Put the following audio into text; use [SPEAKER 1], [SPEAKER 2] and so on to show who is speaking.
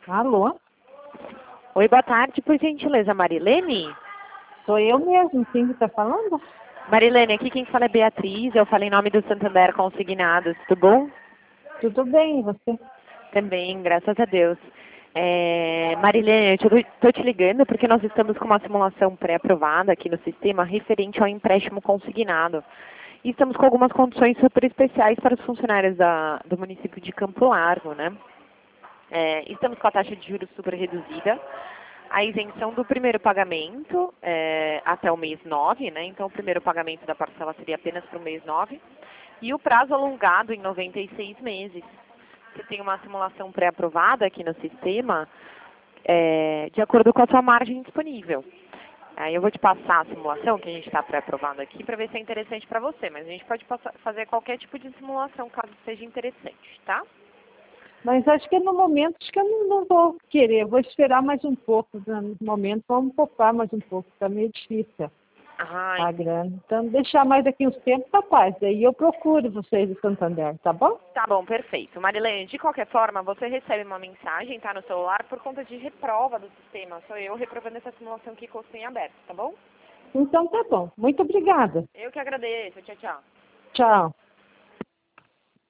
[SPEAKER 1] Alô?
[SPEAKER 2] Oi, boa tarde, por gentileza, Marilene?
[SPEAKER 1] Sou eu mesmo, sim, que está falando?
[SPEAKER 2] Marilene, aqui quem fala é Beatriz, eu falo em nome do Santander Consignados, tudo bom?
[SPEAKER 1] Tudo bem, e você?
[SPEAKER 2] Também, graças a Deus. Marilene, eu estou te ligando porque nós estamos com uma simulação pré-aprovada aqui no sistema referente ao empréstimo consignado. E estamos com algumas condições super especiais para os funcionários do município de Campo Largo, né? Estamos com a taxa de juros super reduzida, a isenção do primeiro pagamento até o mês 9, né? Então o primeiro pagamento da parcela seria apenas para o mês 9, e o prazo alongado em 96 meses. Você tem uma simulação pré-aprovada aqui no sistema, de acordo com a sua margem disponível. Aí eu vou te passar a simulação que a gente está pré-aprovando aqui para ver se é interessante para você, mas a gente pode fazer qualquer tipo de simulação caso seja interessante, tá?
[SPEAKER 1] Mas acho que no momento, acho que eu não vou querer, vou esperar mais um pouco, né? No momento vamos poupar mais um pouco, está meio difícil a
[SPEAKER 2] Entendi.
[SPEAKER 1] grana. Então, deixar mais daqui uns tempos, capaz, daí eu procuro vocês do Santander, tá bom?
[SPEAKER 2] Tá bom, perfeito. Marilene, de qualquer forma, você recebe uma mensagem, tá, no celular por conta de reprova do sistema. Sou eu reprovando essa simulação aqui com o sem aberto, tá bom?
[SPEAKER 1] Então tá bom, muito obrigada.
[SPEAKER 2] Eu que agradeço. Tchau, tchau.
[SPEAKER 1] Tchau.